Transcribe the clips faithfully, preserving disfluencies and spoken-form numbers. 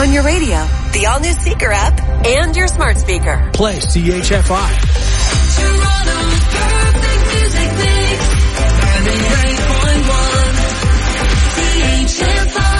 on your radio, the all-new Seeker app, and your smart speaker. Play C H F I. Toronto's perfect music mix. ninety-eight point one C H F I.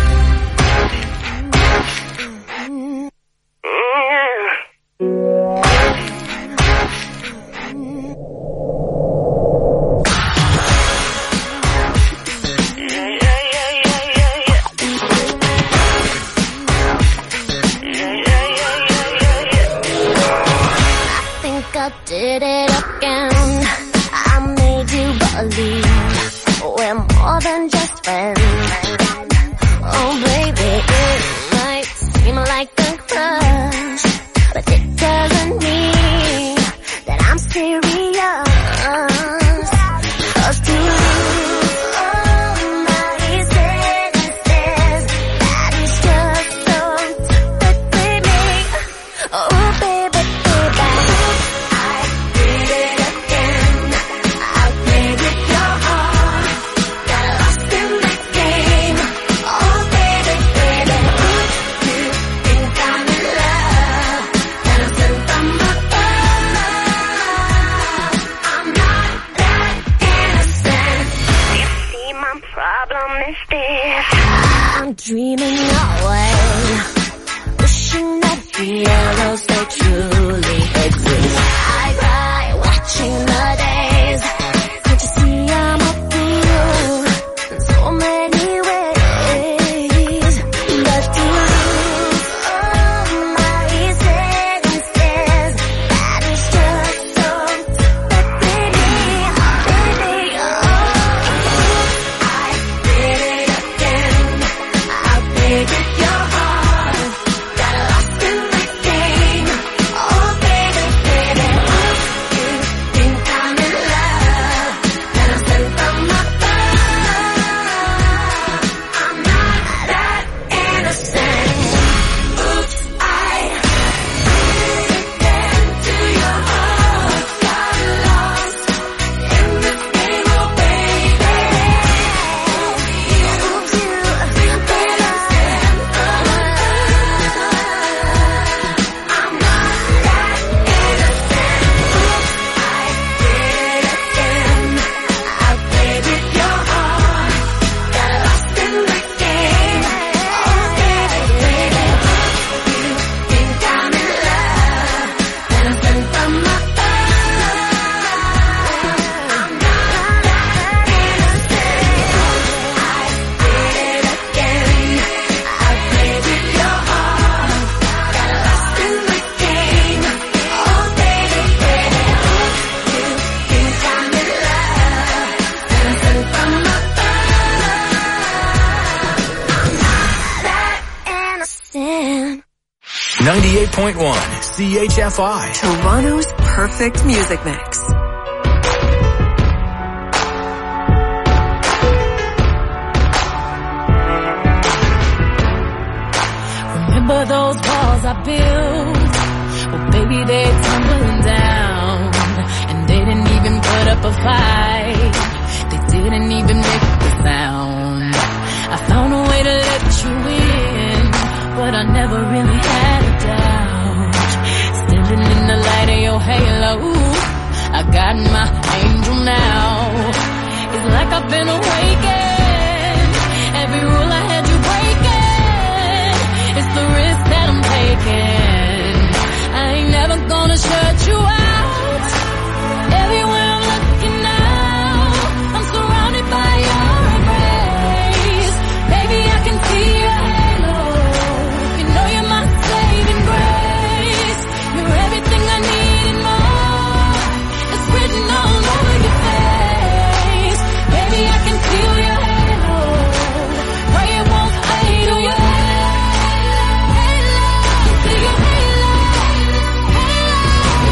Did it again. I made you believe we're more than just friends. Oh baby, it might seem like a crush, but it doesn't mean that I'm serious. 'Cause to lose all my senses, that is just so typically me. Oh baby, baby. I'm dreaming away, wishing that heroes they truly exist. I cry watching the days. Can't you see I'm a fool in so many ways? But to lose all my senses, that is just so typically me, baby. Oh, I did it again. I played with your heart, got lost in the game. Oh baby, baby, you think I'm in love, then I'm sent from above. I'm not that innocent. Oops, I did it again to your heart, got lost in the game. Oh baby, oops, you think that I'm I'm not that innocent. Oops, I did it again. I played with your heart, got lost in the game. Oh baby, baby, you think I'm in love, then I'm sent from above. I'm not that innocent. I did it again. I played with your heart, got lost in the game. Oh baby, baby, you think I'm in love, then I'm sent from above. I'm not that innocent. ninety-eight point one C H F I. Toronto's perfect music mix. Remember those walls I built? Well, baby, they're tumbling down. And they didn't even put up a fight. They didn't even make a sound. I found a way to let you in, but I never really had a doubt. Standing in the light of your halo, I got my angel now. It's like I've been awakened. Every rule I had you breaking, it's the risk that I'm taking. I ain't never gonna shut you out. Everywhere I'm looking now, I'm surrounded by your embrace. Baby, I can see your halo. You know you're my saving grace. You're everything I need and more. It's written all over your face. Baby, I can feel your halo. Pray it won't fade away. Halo, see your halo. Halo.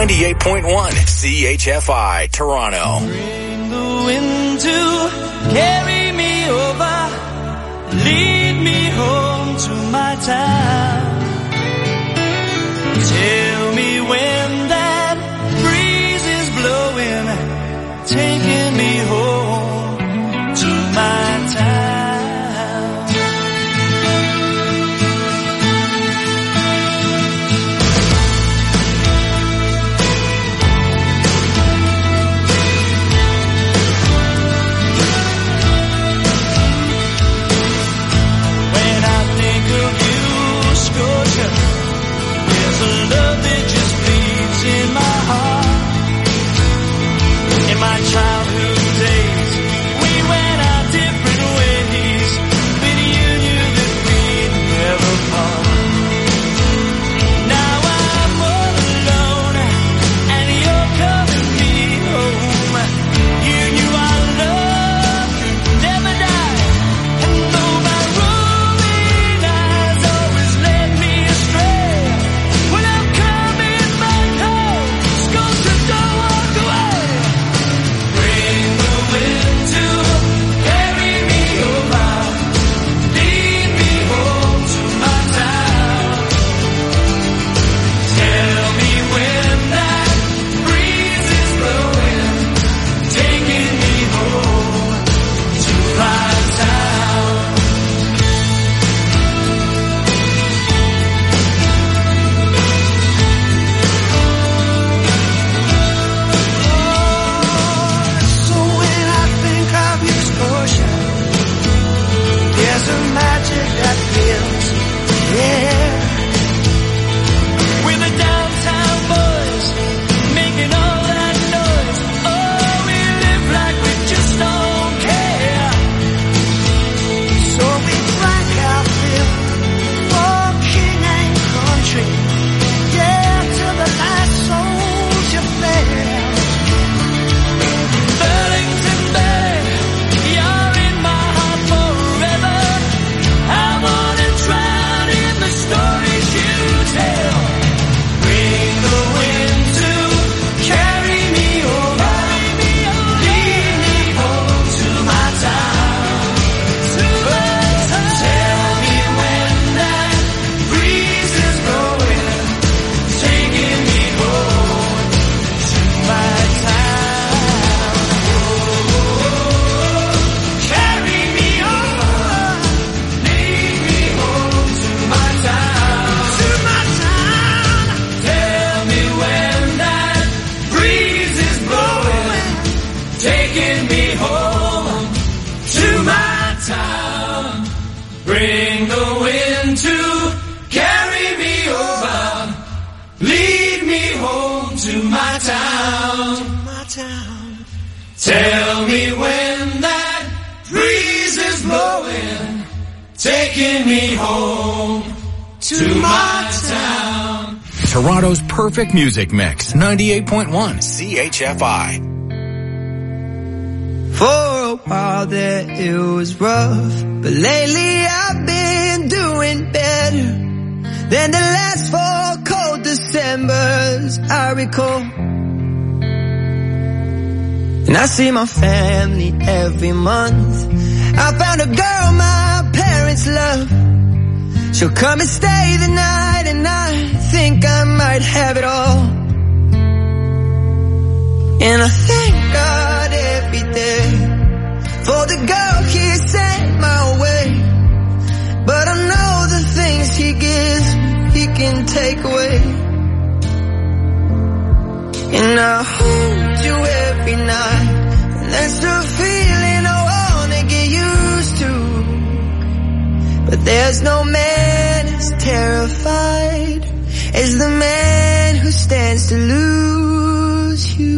ninety-eight point one C H F I, Toronto. Bring the wind to carry me over, lead me home to my town. Tell me when that breeze is blowing, taking me home to my town. When I think of you, Scotia, there's a love that just bleeds in my heart. In my childhood days, we went our different ways, but you knew that we'd never part. Now I'm all alone, and you're coming me home. You knew our love could never die, and though my roving eyes always led me astray, well, I'm coming back home. Scotia, don't walk away. Bring the wind to carry me over, lead me home to my town. Tell me when that breeze is blowing, taking me home to my town. So when I think of you, Scotia, there's a magic that fills the air. We're the downtown boys, making all that noise. Oh, we live like we just don't care. So we drank our fill for king and country, yeah, till the last soldier fell. Burlington Bay, you're in my heart forever. I wanna drown in the stories you tell. Bring the wind to carry me over, lead me home to my town. Tell me when that breeze is blowing, taking me home to my town. Carry me over, lead me home to my town. To my town. Tell me when that breeze is blowing, taking me home to my town. Bring the wind to carry me over, lead me home to my town. My town. Tell me when that breeze is blowing, taking me home to my town. Toronto's perfect music mix, ninety-eight point one C H F I. For a while there it was rough, but lately I've been doing better than the last four cold Decembers I recall. And I see my family every month. I found a girl my parents love. She'll come and stay the night, and I think I might have it all. And I thank God every day for the girl he sent my way. But I know the things he gives he can take away. And I hold you every night, and that's the feeling I wanna get used to. But there's no man as terrified as the man who stands to lose you.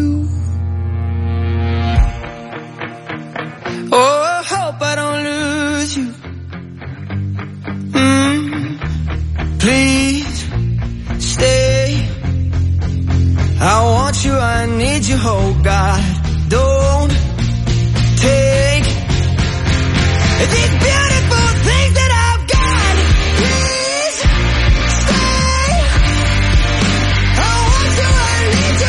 Oh, I hope I don't lose you. Mm, please stay. I want you, I need you, oh God. Don't take these beautiful things that I've got. Please stay. I want you, I need you.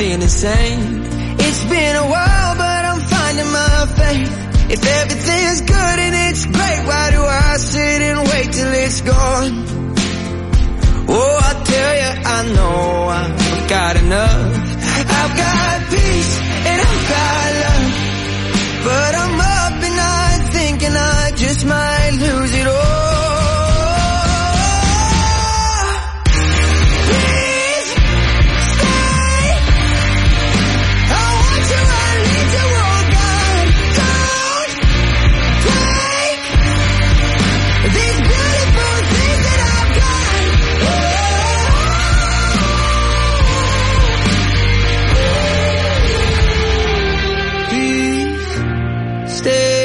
being insane. It's been a while, but I'm finding my faith. If everything's good and it's great, why do I sit and wait till it's gone? Oh, I tell you, I know I've got enough. I've got peace and I've got love, but I'm up and I'm thinking I just might lose it all. Please stay. I want you, I need you, oh God. Don't take these beautiful things that I've got. Please stay.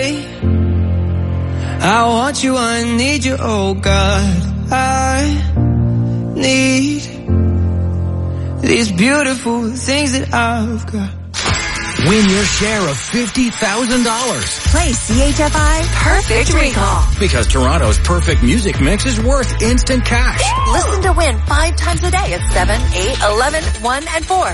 I want you, I need you, oh God. I need these beautiful things that I've got. Win your share of fifty thousand dollars. Play C H F I Perfect Recall. Because Toronto's perfect music mix is worth instant cash. Listen to win five times a day at seven, eight, eleven, one, and four.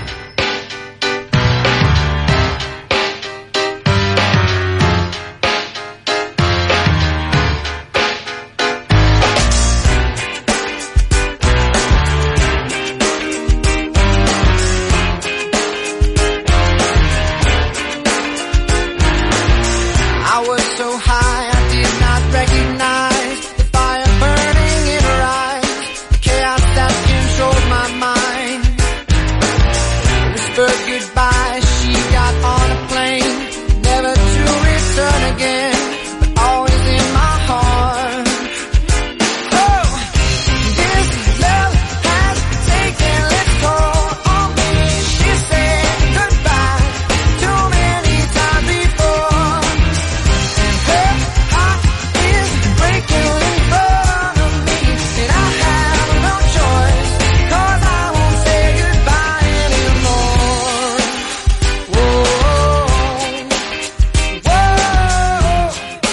I was so high, I did not recognize the fire burning in her eyes, the chaos that controlled my mind. Whispered goodbye, she got on a plane, never to return again, but always in my heart. Oh, this love has taken its toll on me. She said goodbye too many times before. Her heart is breaking in front of me, and I have no choice, 'cause I won't say goodbye anymore. Whoa, whoa,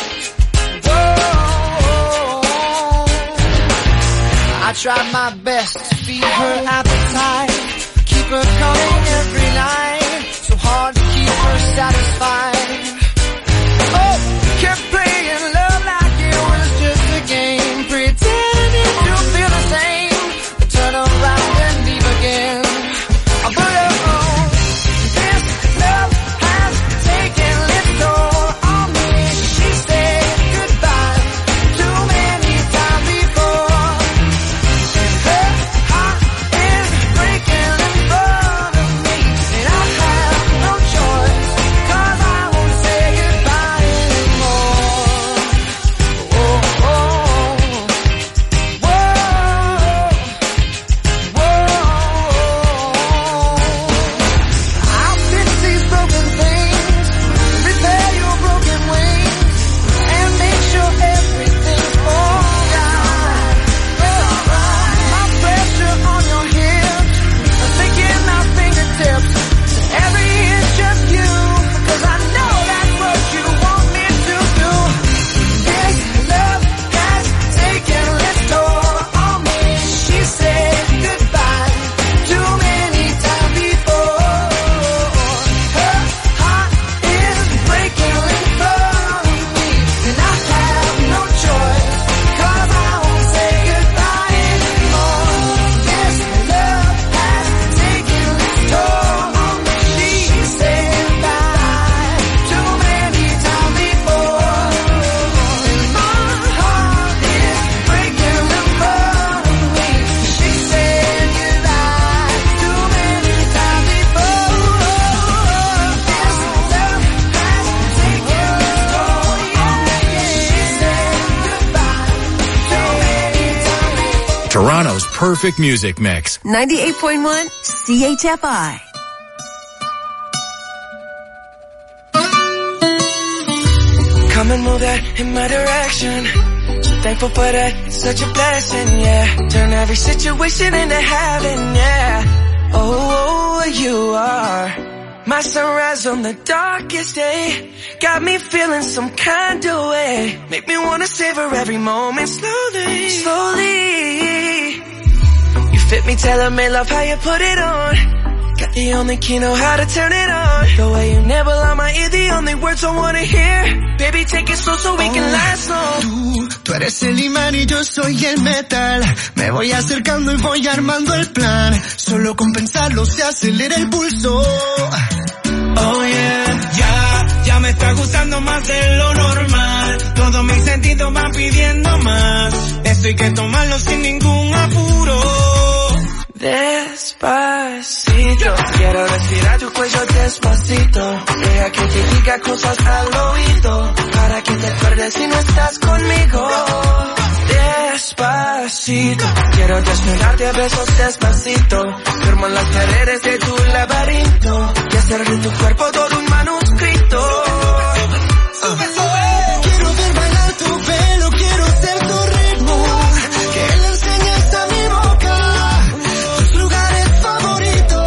whoa. I tried my best to feed her appetite, keep her coming every night, so hard to keep her satisfied. Oh, kept playing love like it was just a game, pretending to feel the same, but turn around and leave again. But oh, this love has taken its toll on me. She said goodbye too many times before. Her heart is breaking in front of me, and I have no choice, 'cause I won't say goodbye anymore. Oh, oh, whoa, whoa. I'll fix these broken things, repair your broken wings, and make sure everything's alright. My pressure on your hips, I'm thinking my fingertips, every inch just you, 'cause I know that's what you want me to do. This love has taken its toll on me. She said goodbye too many times before. Her heart is breaking in front of me, and I have no choice, 'cause I won't say goodbye anymore. This love has taken its toll on me. She said goodbye too many times before, and my heart is breaking in front of me. She said goodbye too many times before. This love has taken its toll on me. She said goodbye too many times before. Toronto's perfect music mix. ninety-eight point one C H F I. Come and move that in my direction. So thankful for that, it's such a blessing, yeah. Turn every situation into heaven, yeah. Oh, you are my sunrise on the darkest day. Got me feeling some kind of way. Make me wanna savor every moment slowly, slowly. You fit me, tailor-made, love how you put it on. Got the only key know how to turn it on. The way you never lie my ear, the only words I wanna hear. Baby, take it slow so we can Oh, last long. Tú, tú eres el imán y yo soy el metal. Me voy acercando y voy armando el plan. Solo con pensarlo se acelera el pulso. Oh yeah, ya, ya me está gustando más de lo normal. Todos mis sentidos van pidiendo más. Esto hay que tomarlo sin ningún apuro. Despacito, quiero respirar tu cuello despacito. Deja que te diga cosas al oído, para que te acuerdes si no estás conmigo. Despacito, quiero desnudarte a besos despacito. Firmo en las paredes de tu laberinto y hacer de tu cuerpo todo un manuscrito. Uh. Quiero ver bailar tu pelo, quiero ser tu ritmo. Que le enseñes a mi boca tus lugares favoritos.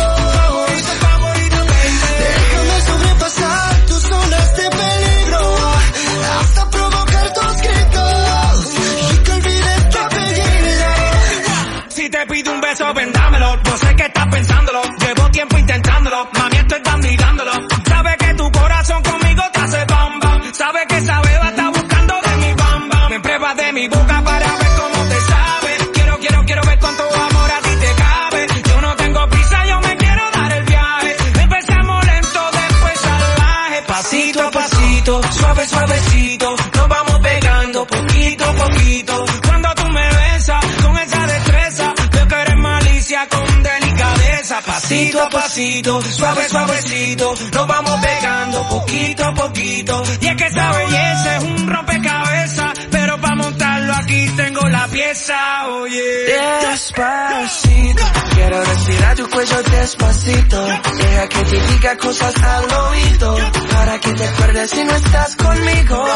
Déjame sobrepasar tus zonas de peligro, hasta provocar tus gritos y que olvides tu apellido. Si te pido un beso, ven dámelo. Yo sé que estás pensándolo, llevo tiempo intentándolo. Mami, estoy dando y dándolo. Sabes que tu corazón conmigo te hace bam bam. Sabes que esa beba está buscando de mi bam bam. Me pruebas de mi boca para ver cómo te sabe. Quiero, quiero, quiero ver cuánto amor a ti te cabe. Yo no tengo prisa, yo me quiero dar el viaje. Empezamos lento, después salvaje. Pasito a pasito, suave, suavecito. Nos vamos pegando poquito a poquito. Cuando tú me besas con esa destreza, veo que eres malicia con delicadeza. Pasito a pasito, suave, suavecito. Nos vamos pegando poquito a poquito. Y es que esa belleza es un rompecabezas, pero para montarlo aquí tengo la pieza, oye. Despacito, quiero respirar tu cuello despacito. Deja que te diga cosas al oído, para que te acuerdes si no estás conmigo.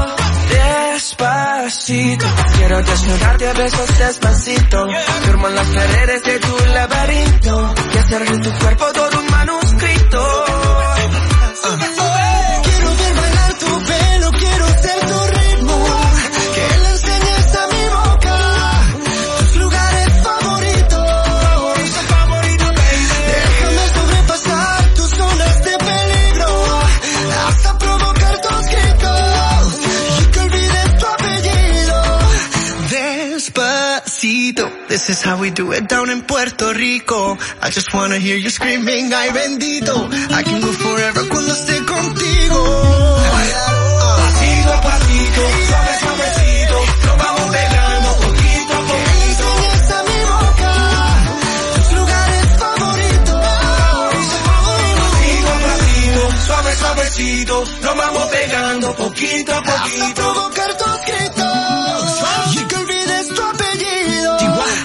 Despacito, quiero desnudarte a besos despacito. Firmo en las paredes de tu laberinto y hacer de tu cuerpo todo un manuscrito. Quiero ver bailar tu pelo, quiero ser tu ritmo. Que le enseñes a mi boca tus lugares favoritos. Déjame sobrepasar tus zonas de peligro, hasta provocar tus gritos y que olvides tu apellido. Despacito, this is how we do it down in Puerto Rico. I just wanna hear you screaming, ay bendito. I can go forever cuando esté contigo. Pasito a pasito, suave, suavecito. Nos vamos pegando poquito a poquito. Enseñas a mi boca tus lugares favoritos. Pasito a pasito, suave, suavecito. Nos vamos pegando poquito a Hasta poquito. provocar tus gritos y que olvides tu apellido.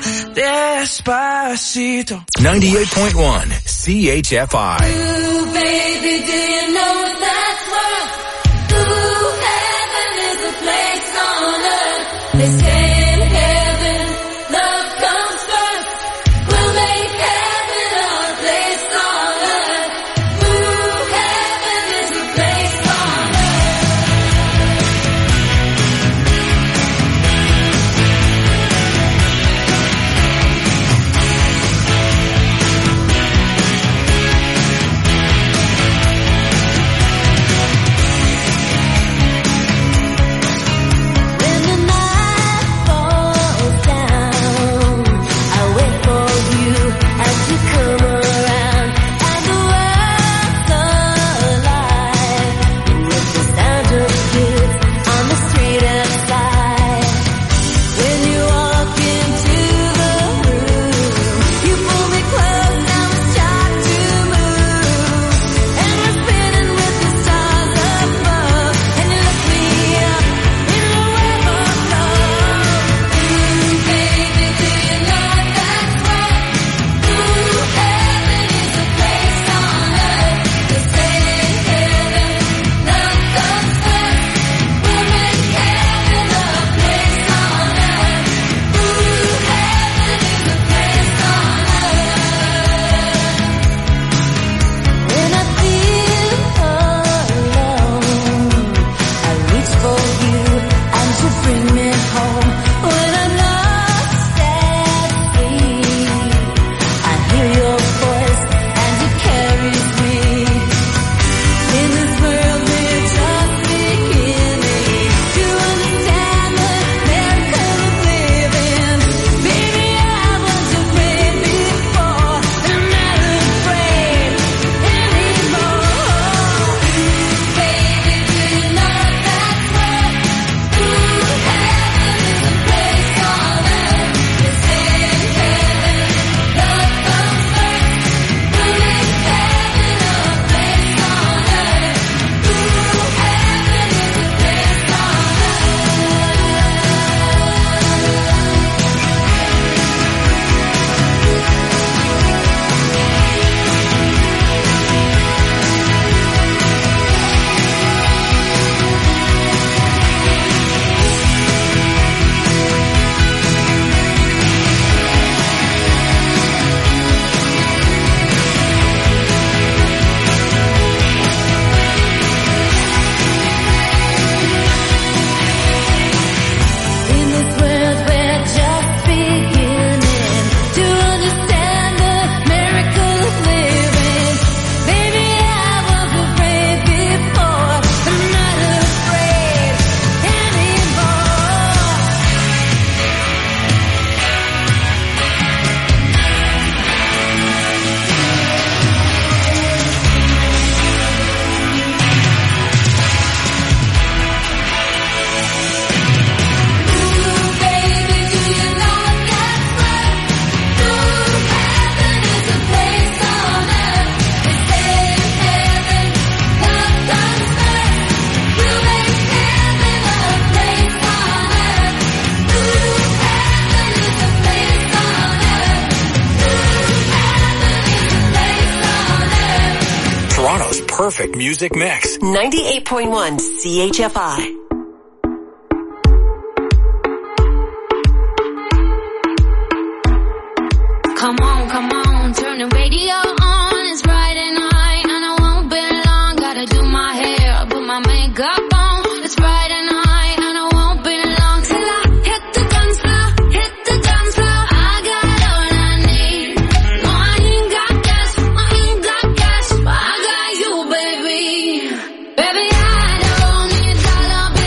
Despacito. ninety-eight point one C H F I. Ooh, baby, do you know what that's worth? Ooh, heaven is a place on earth. They say in heaven, love comes first. We'll make heaven our place on earth. Ooh, heaven is a place on earth. perfect music mix. ninety-eight point one C H F I. Come on, come on, turn the radio on. It's Friday night and I won't be long. Gotta do my hair, put my makeup on. It's Friday night and I won't be long till I hit the dance floor, hit the dance floor. I got all I need. No, I ain't got gas, I ain't got gas, but I got you, baby. Baby, I don't need dollar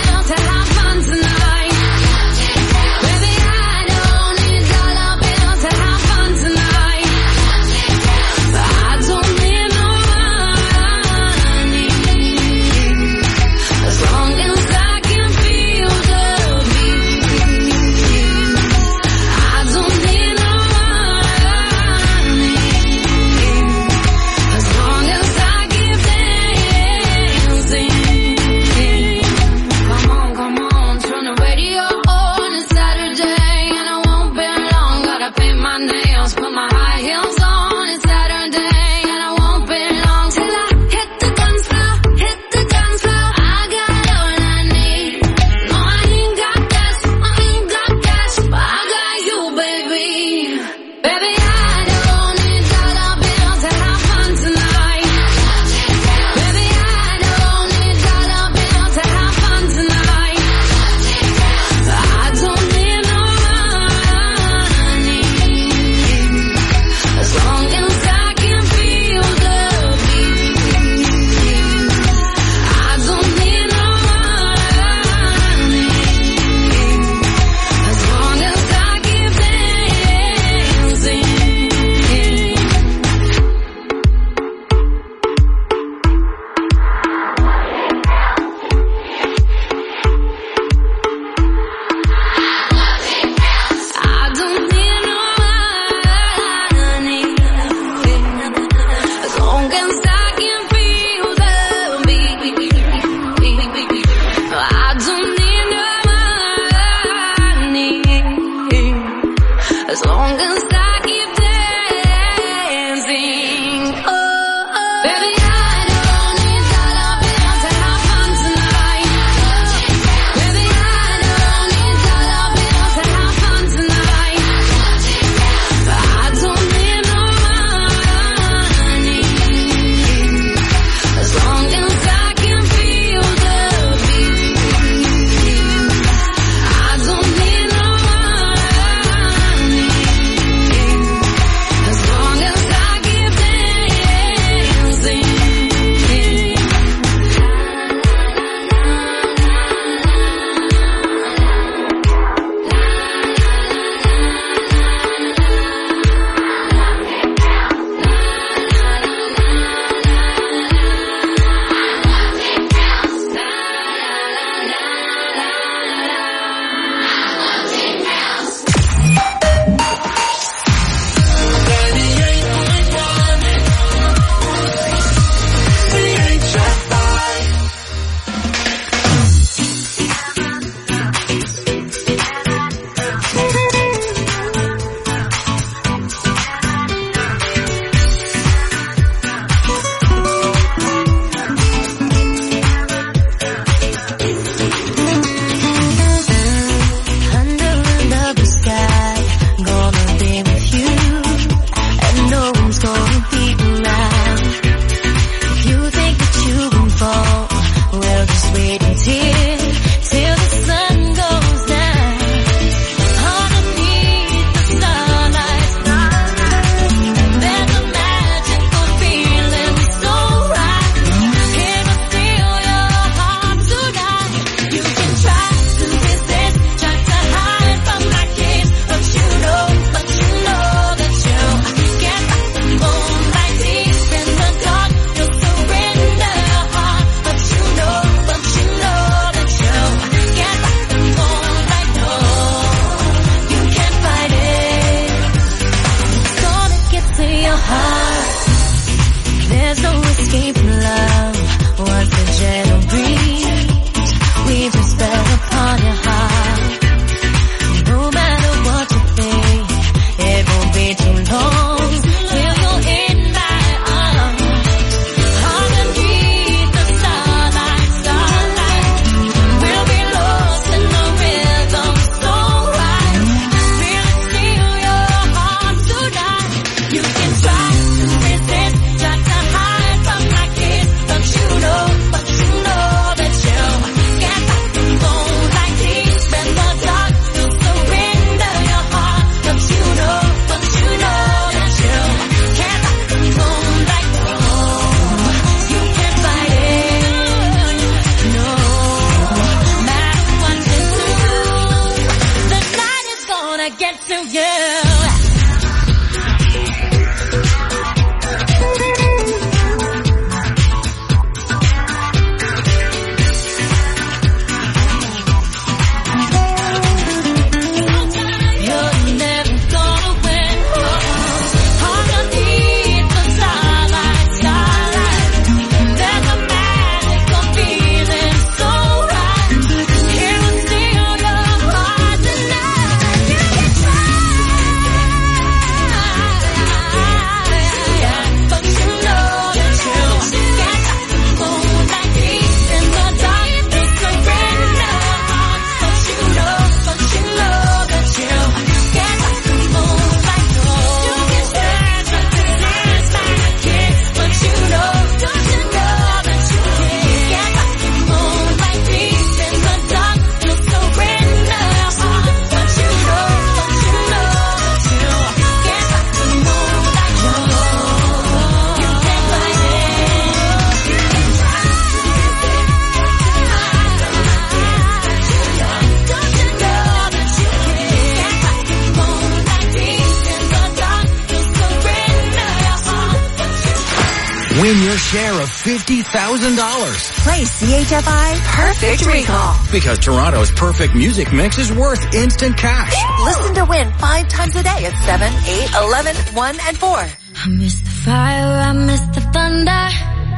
share of fifty thousand dollars. Play C H F I Perfect Recall. Because Toronto's perfect music mix is worth instant cash. Listen to win five times a day at seven, eight, eleven, one, and four. I miss the fire, I miss the thunder.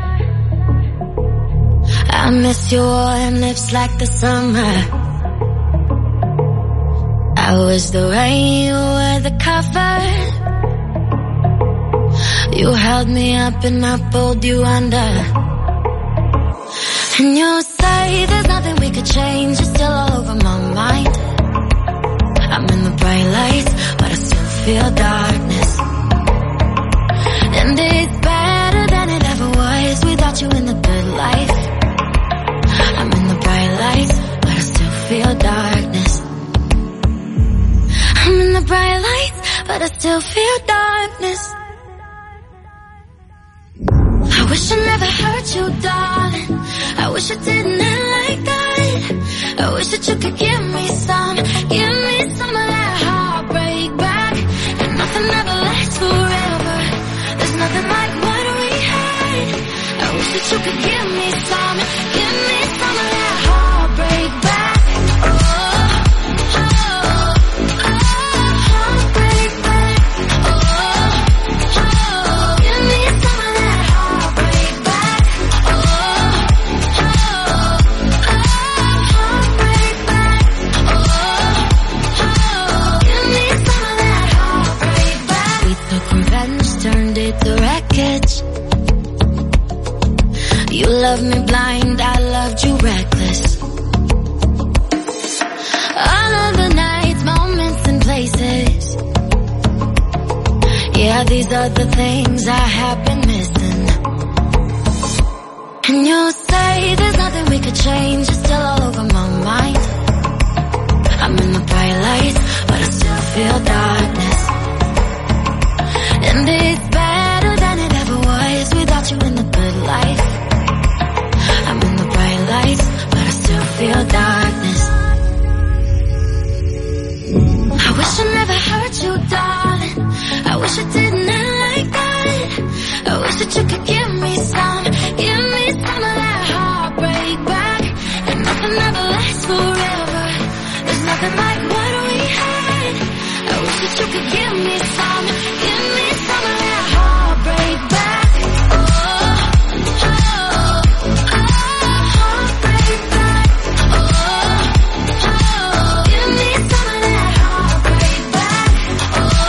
I miss your warm lips like the summer. I was the rain, you were the cover. You held me up and I pulled you under. And you say there's nothing we could change, it's still all over my mind. I'm in the bright lights, but I still feel darkness. And it's better than it ever was without you in the good life. I'm in the bright lights, but I still feel darkness. I'm in the bright lights, but I still feel darkness. I wish I never hurt you, darling. I wish I didn't end like that. I wish that you could give me some, give me some of that heartbreak back. And nothing ever lasts forever. There's nothing like what we had. I wish that you could give me some, give me some of that heartbreak back. Oh, oh, oh, heartbreak back. Oh, oh, give me some of that heartbreak back. Oh, oh, heartbreak back. Oh, oh, give me some of that heartbreak back. We took revenge, turned it to wreckage. You loved me blind, I loved you reckless. All of the nights, moments and places. Yeah, these are the things I have been missing. And you say there's nothing we could change, it's still all over my mind. I'm in the bright lights, but I still feel darkness. And it's better than it ever was without you in the good life. I'm in the bright lights, but I still feel darkness. I wish I never hurt you, darling. I wish I didn't end like that. I wish that you could give me some, give me some of that heartbreak back. And nothing ever lasts forever. There's nothing like what we had. I wish that you could give me some, give me some of that heartbreak back. Oh, oh, oh, heartbreak back. Oh, oh, give me some of that heartbreak back. Oh, oh,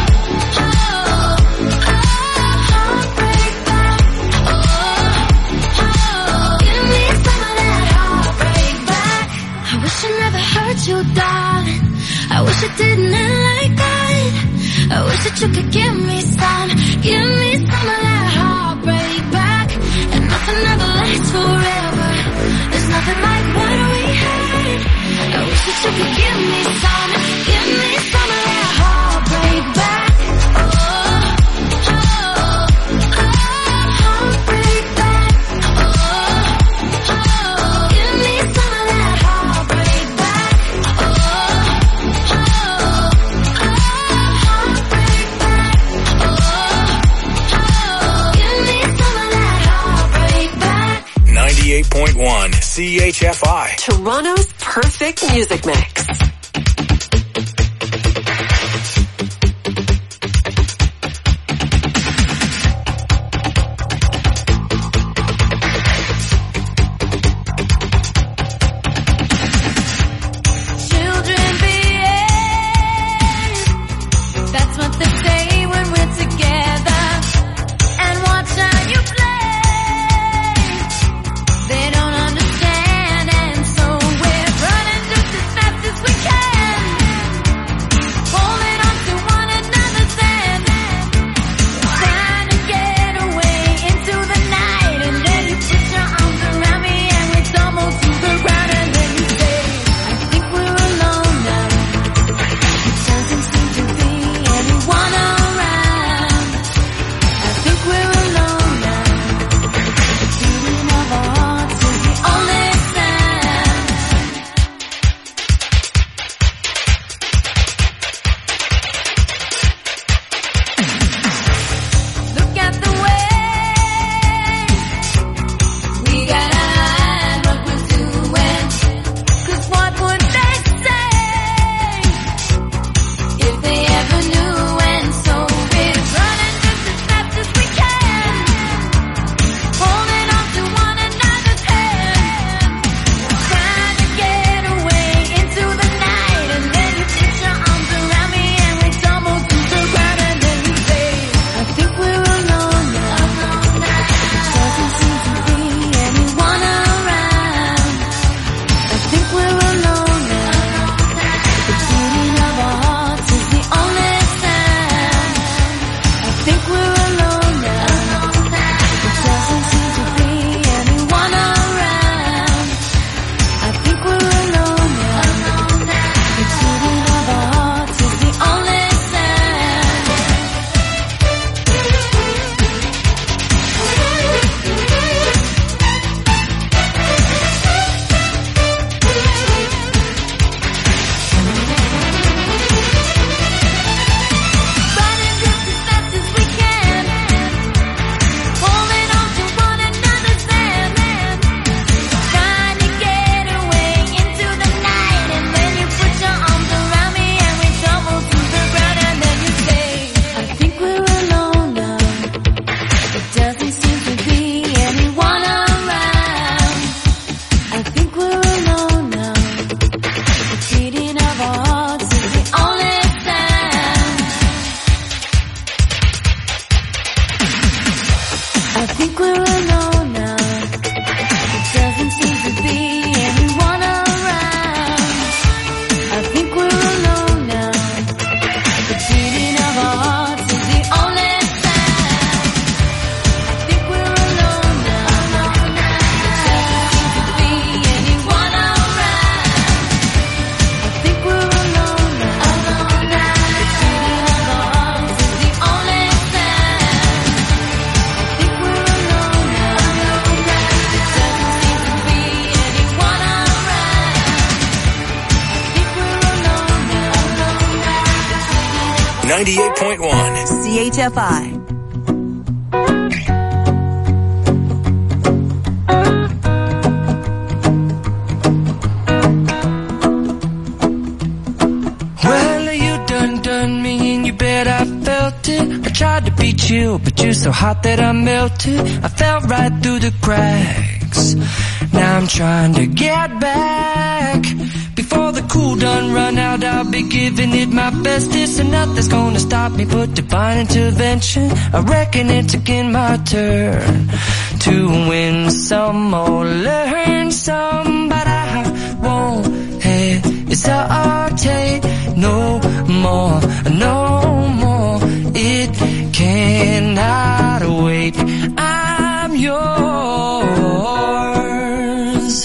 heartbreak back. Oh, oh, give me some of that heartbreak back. I wish I never hurt you, darling. I wish I didn't end like that. I wish that you could give me some, give me some of that heartbreak back. And nothing ever lasts forever. There's nothing like what we had. I wish that you could give me some, give me some of that heartbreak back. Oh, oh, oh, heartbreak back. Oh, oh, give me some of that heartbreak back. Oh, oh, heartbreak back. Oh, oh, give me some of that heartbreak back. ninety-eight point one C H F I. Toronto's perfect music mix. Children behave. That's what they say when we're together. And watch how you play. They don't understand, and so we're running just as fast as ninety-eight point one. C H F I. Well, you done done me and you bet I felt it. I tried to be chill, but you're so hot that I melted. I fell right through the cracks. Now I'm trying to get back. Before the cool done run out, I'll be giving it my bestest, and nothing's gonna stop me but divine intervention. I reckon it's again my turn to win some or learn some, but I won't hesitate no more, no more. It cannot wait. I'm yours.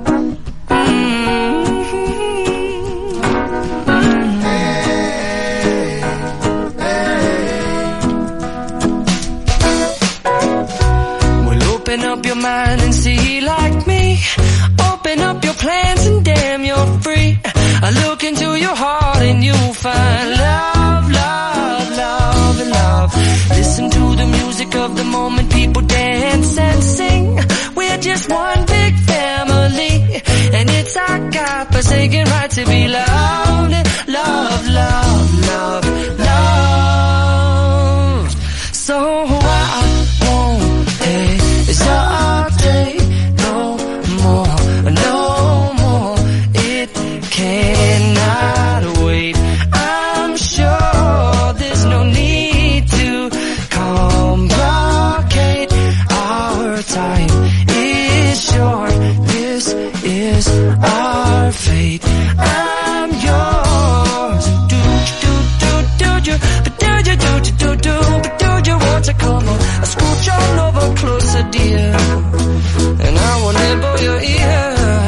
Open up your mind and see like me. Open up your plans and damn, you're free. I look into your heart and you'll find love, love, love, and love. Listen to the music of the moment, people dance and sing. We're just one big family, and it's our God-forsaken right to be loved. Love, love, love, love. So I won't hesitate no more, no more. It cannot wait. I'm sure there's no need to complicate. Our time is short. This is our fate. I'm yours. Do do do do do, but do you do do do do, but do you want to come on? I scooch on over closer, dear, and I will nibble your ear.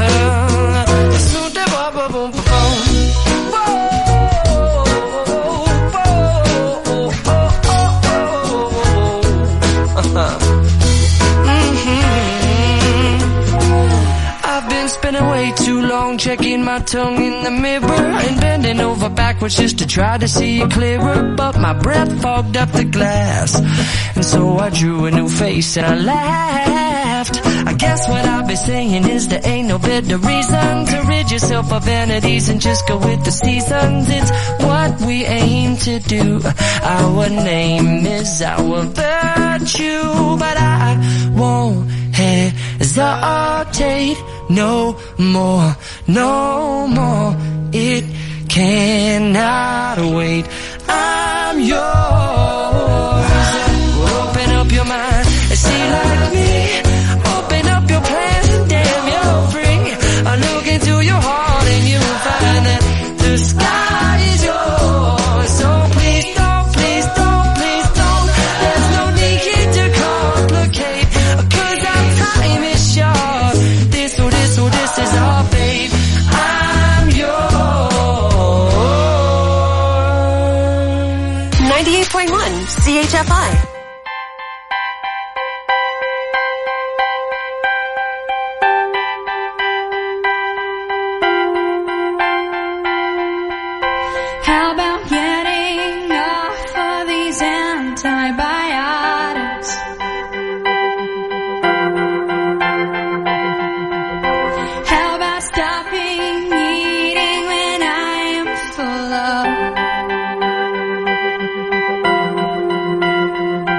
Spending way too long checking my tongue in the mirror and bending over backwards just to try to see it clearer, but my breath fogged up the glass, and so I drew a new face and I laughed. I guess what I'll be saying is there ain't no better reason to rid yourself of vanities and just go with the seasons. It's what we aim to do. Our name is our virtue, but I won't hesitate no more, no more. It cannot wait. I'm yours. Open up your mind and see like me. Open up your plans and damn, you're free. I look into your heart and you'll find that the sky is yours. So please don't, please don't, please don't. There's no need here to complicate, 'cause our time is short. This or this or this is our fate. I'm yours. ninety-eight point one C H F I. How about getting off of these antibiotics? How about stopping eating when I am full of?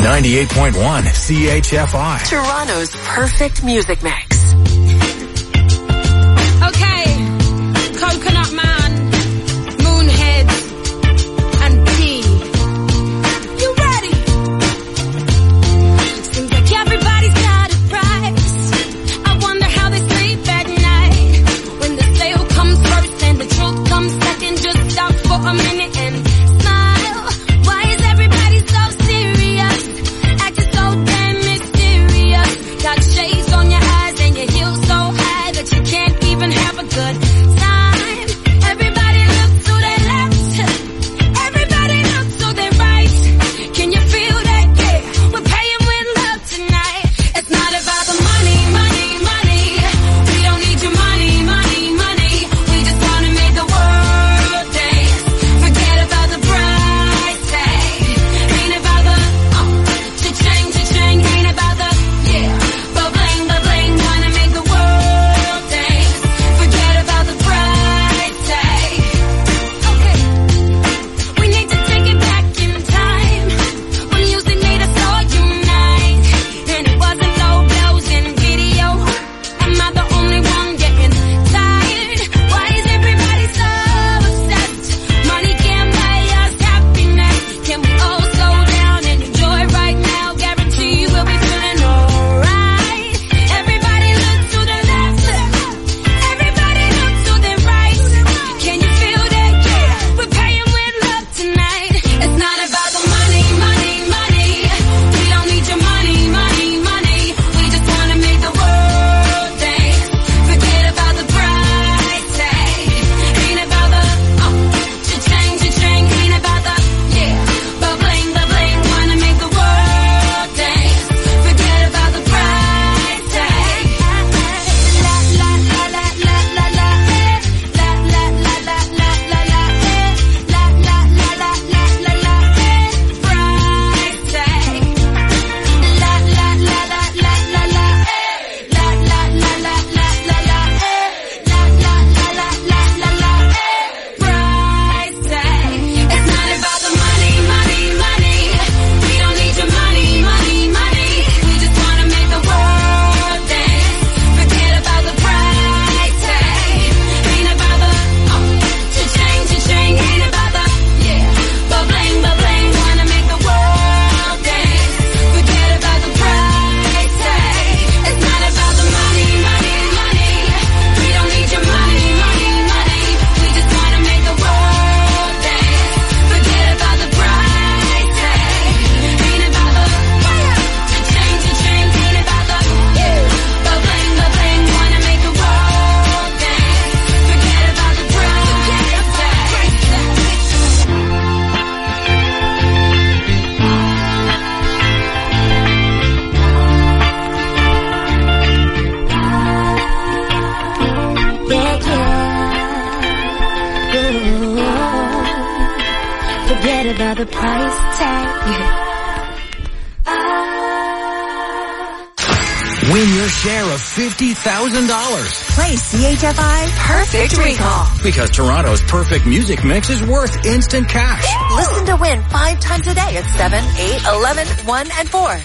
ninety-eight point one C H F I. Toronto's perfect music mix. Okay, Coconut Man, Moonhead, and P. You ready? Seems like everybody's got a price. I wonder how they sleep at night. When the sale comes first and the truth comes second, just stop for a minute and smile. Why is everybody so serious? Acting so damn mysterious. Got shades on your eyes and your heels so high that you can't even have a good time. Everybody look to their left. Everybody look to their right. Can you feel that? Yeah, we're paying with love tonight. It's not about the money, money, money. We don't need your money, money, money. We just wanna make the world dance. Forget about the price tag. Ain't about the uh, cha-ching, cha-ching. Ain't about the yeah, but bling, but bling. Wanna make the world dance. Forget about the price tag. Okay, we need to take it back in time when music made us all unite, and it wasn't low blows and video. Am I the only one getting tired? Why is everybody so obsessed? Money can't buy us happiness. Can we all slow down and enjoy right now? Guarantee we'll be feeling alright. Everybody look to the left. Everybody look to the right. Can you feel that? Yeah, we're paying with love tonight. It's not about the money, money, money. We don't need your money, money, money. We just wanna make the world dance. Forget about the price tag. Ain't about the uh, cha-ching, cha-ching. Ain't about the yeah, but bling, but bling. Wanna make the world dance. Forget about the price tag. La la la la la la la. La la la la la la la. La la la la la la la. Price tag. La la la la la la la. La la la la la la la. La la la la la la la. Price tag. It's not about the money, money, money. We don't need your money, money, money. We just wanna make the world dance. Forget about the price tag. Ain't about the uh, cha-ching, cha-ching. Ain't about the yeah, but bling, but bling. Wanna make the world dance. Forget about the price tag. It's not about the money, money, money. We don't need your money, money, money. We just wanna make the world dance. Forget about the price tag. Ain't about the cha-ching, cha-ching. Ain't about the yeah, but bling, but bling. Wanna make the world dance. Forget about the price tag. Yeah, yeah. Ooh. Forget about the price tag. Win your share of fifty thousand dollars. Play C H F I Perfect Recall. Because Toronto's perfect music mix is worth instant cash. Listen to win five times a day at seven, eight, eleven, one, and four.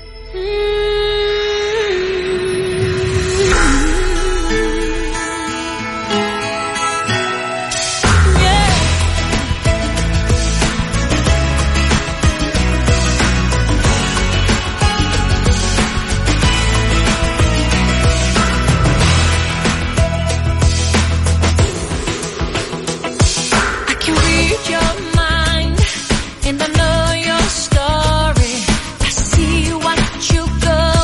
I can read your mind and I know your story. I see what you go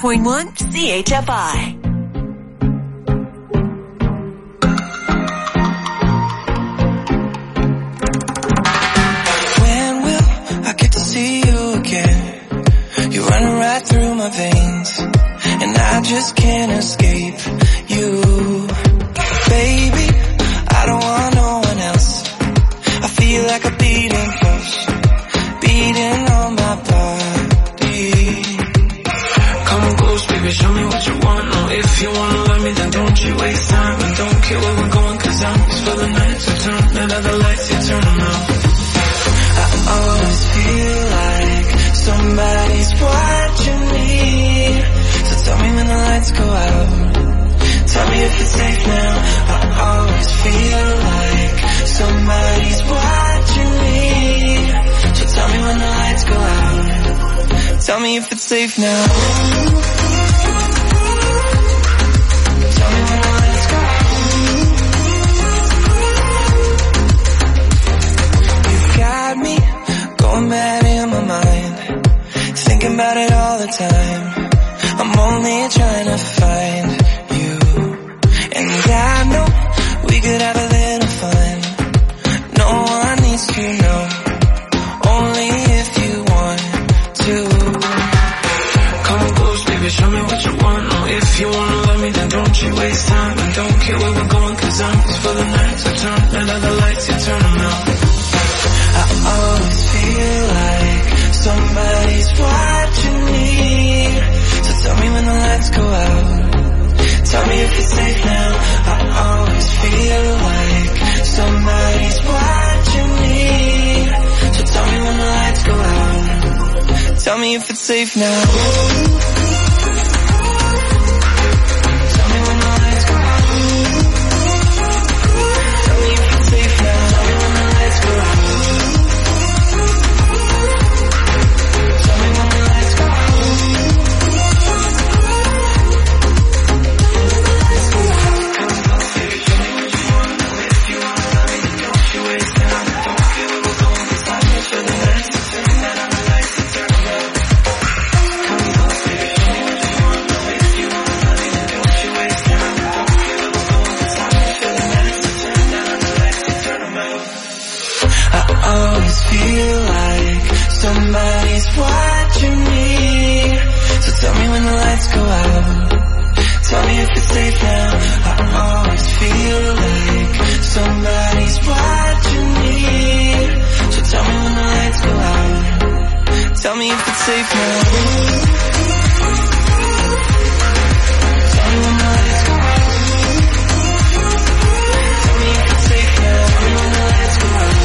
point one C H F I. When will I get to see you again? You run right through my veins, and I just can't escape you. Baby, I don't want no one else. I feel like a beating pulse, beating on my body. Come close, baby, show me what you want. No, if you wanna love me, then don't you waste time. And don't care where we're going, cause I'm just for the night to turn. Let other lights, you turn them out. I always feel like somebody's watching me. So tell me when the lights go out, tell me if it's safe now. I always feel like somebody's watching me. So tell me when the lights go out, tell me if it's safe now. Tell me when the lights go out. You've got me going mad in my mind, thinking about it all the time. I'm only trying to find you, and I know we could have a little fun. No one needs to know, only if you want to. Come close, baby, show me what you want. No, if you wanna love me, then don't you waste time. And don't care where we're going, cause I'm just for the night to turn. Let other lights, you turn them out. I always feel like somebody's watching me. So tell me when the lights go out, tell me if it's safe now. I always feel like somebody's watching me. So tell me when the lights go out, tell me if it's safe now. Tell me when the lights go out, tell me if it's safe now. Tell me when the lights go out, tell me when the lights go out. Feel like somebody's watching me. So tell me when the lights go out, tell me if it's safe now. I always feel like somebody's watching me. So tell me when the lights go out, tell me if it's safe now. Tell me when the lights go out, tell me if it's safe now. Tell me when the lights go out,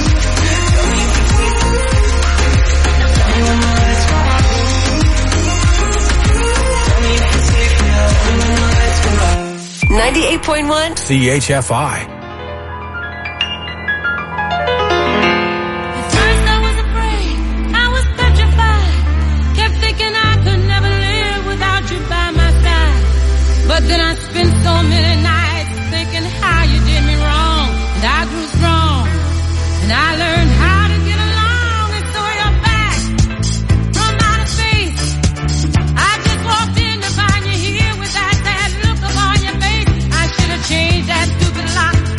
ninety-eight point one C H F I. At first I was afraid, I was petrified, kept thinking I could never live without you by my side. But then I spent so many nights thinking how you did me wrong, and I grew strong, and I learned how to get along and throw your back from outer space. I just walked in to find you here with that sad look upon your face. I should have changed that stupid lock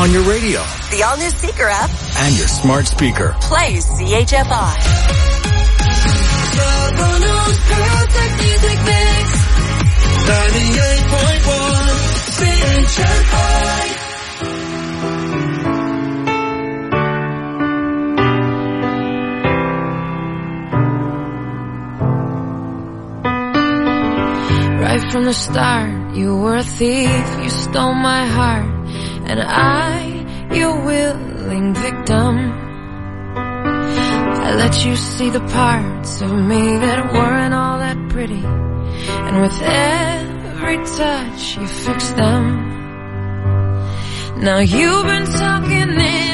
on your radio, the all-new Seeker app, and your smart speaker. Play C H F I. Toronto's perfect music mix. ninety-eight point one C H F I. Right from the start, you were a thief, you stole my heart, and I, your willing victim. I let you see the parts of me that weren't all that pretty, and with every touch you fixed them. Now you've been talking in